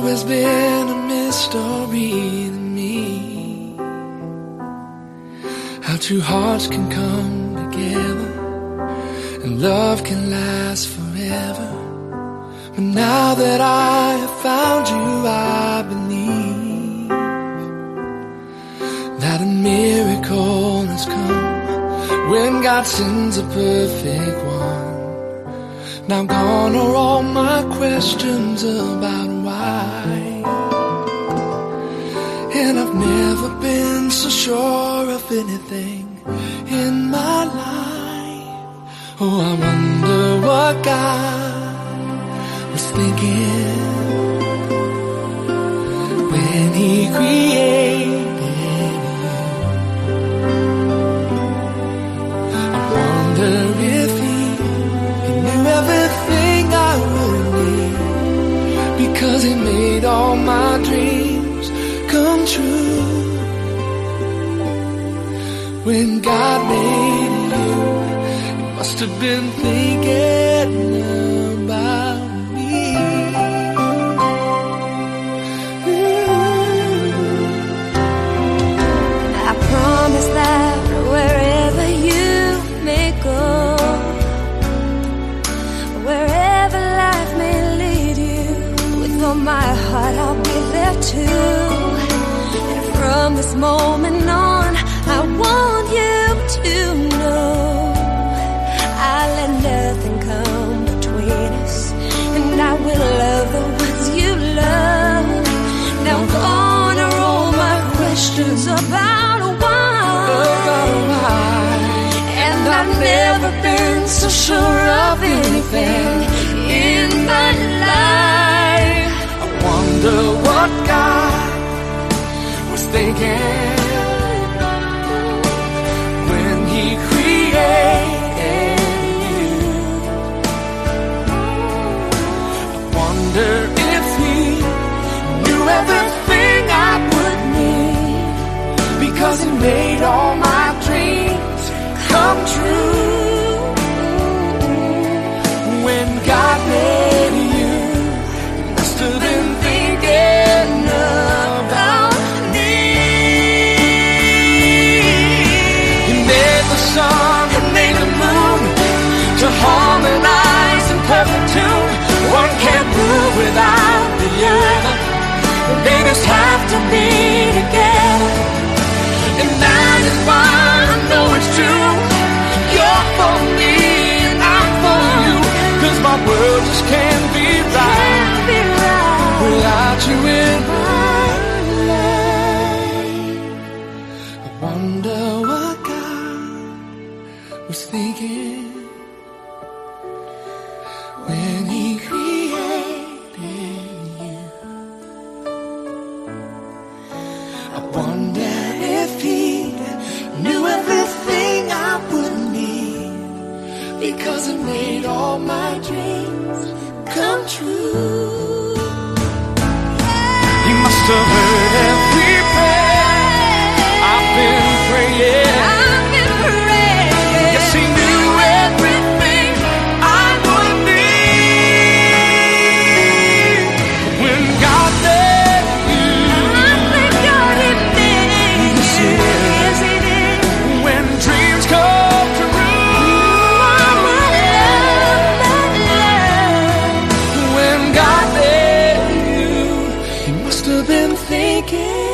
always been a mystery to me, how two hearts can come together and love can last forever. But now that I have found you, I believe that a miracle has come when God sends a perfect one. Now gone are all my questions about why, and I've never been so sure of anything in my life. Oh, I wonder what God was thinking when He created you. I wonder if He knew everything I would need, because He made all my dreams come true. When God made you, He must have been thinking about me. I promise that wherever you may go, wherever life may lead you, with all my heart I'll be there too. And from this moment on, I want you to know I'll let nothing come between us, and I will love the ones you love. Now gone are all my questions about why, and I've never been so sure of anything in my life. I wonder what God was thinking when He created you. I wonder if He knew everything I would need, because He made all my dreams come true. When God made you, He must have been thinking about me. He made the sun and made the moon to harmonize in perfect tune. One can't move without the other, they just have to be together. And that is why I know it's true. You're for me and I'm for you, 'cause my world just can't be right without you in my life. I wonder what God was thinking when He created you. I wonder if He knew everything I would need, because He made all my dreams come true. He must have heard every prayer I've been praying. Yes, He knew everything I would need. When God made you, yes, He did. When dreams come true, when God made you, He must have been thinking